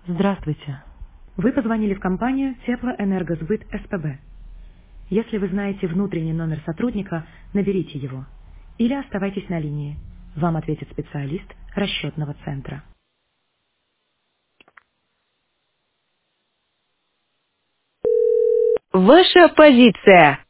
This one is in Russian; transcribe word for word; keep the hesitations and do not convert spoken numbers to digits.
Здравствуйте. Вы позвонили в компанию Теплоэнергосбыт СПБ. Если вы знаете внутренний номер сотрудника, наберите его. Или оставайтесь на линии. Вам ответит специалист расчетного центра. Ваша позиция.